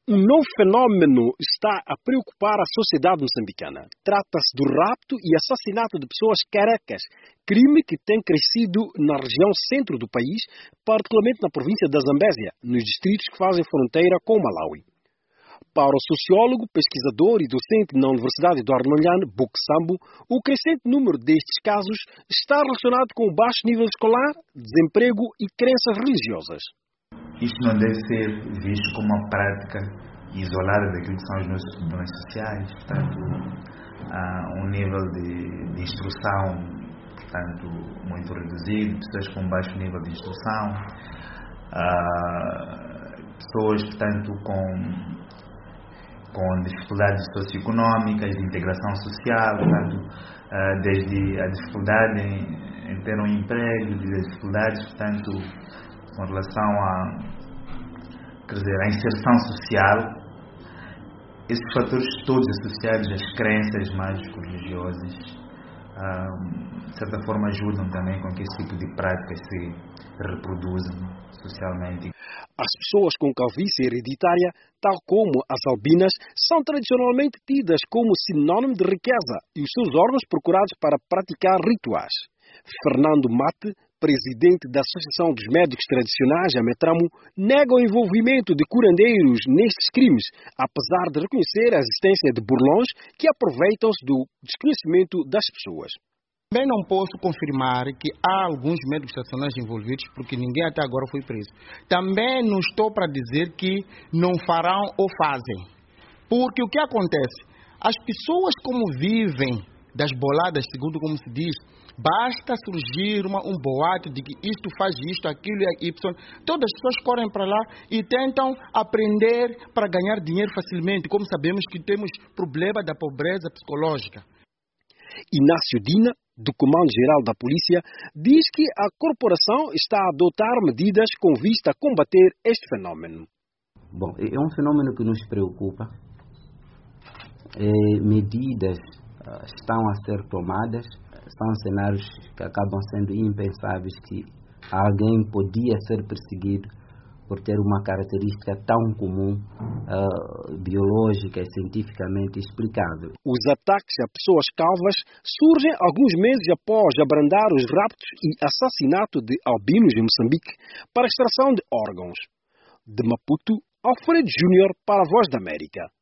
Um novo fenômeno está a preocupar a sociedade moçambicana. Trata-se do rapto e assassinato de pessoas carecas, crime que tem crescido na região centro do país, particularmente na província da Zambésia, nos distritos que fazem fronteira com o Malawi. Para o sociólogo, pesquisador e docente na Universidade do Arnolhane, Buksambu, o crescente número destes casos está relacionado com o baixo nível escolar, desemprego e crenças religiosas. Isto não deve ser visto como uma prática isolada daquilo que são os nossos problemas sociais. Portanto, há um nível de instrução, portanto, muito reduzido, pessoas com baixo nível de instrução, pessoas, portanto, com dificuldades socioeconómicas, de integração social, portanto, desde a dificuldade em ter um emprego, as dificuldades, portanto, com relação à inserção social, esses fatores todos associados às crenças mágico-religiosas, de certa forma ajudam também com que esse tipo de práticas se reproduzam socialmente. As pessoas com calvície hereditária, tal como as albinas, são tradicionalmente tidas como sinónimo de riqueza e os seus órgãos procurados para praticar rituais. Fernando Mate, presidente da Associação dos Médicos Tradicionais, a Metramo, nega o envolvimento de curandeiros nestes crimes, apesar de reconhecer a existência de burlões que aproveitam-se do desconhecimento das pessoas. Também não posso confirmar que há alguns médicos tradicionais envolvidos, porque ninguém até agora foi preso. Também não estou para dizer que não farão ou fazem. Porque o que acontece? As pessoas como vivem das boladas, segundo como se diz, basta surgir um boato de que isto faz isto, aquilo e Y. Todas as pessoas correm para lá e tentam aprender para ganhar dinheiro facilmente, como sabemos que temos problema da pobreza psicológica. Inácio Dina, do Comando-Geral da Polícia, diz que a corporação está a adotar medidas com vista a combater este fenômeno. Bom, é um fenômeno que nos preocupa. Medidas estão a ser tomadas. São cenários que acabam sendo impensáveis, que alguém podia ser perseguido por ter uma característica tão comum, biológica e cientificamente explicável. Os ataques a pessoas calvas surgem alguns meses após abrandar os raptos e assassinato de albinos em Moçambique para extração de órgãos. De Maputo, Alfredo Júnior para a Voz da América.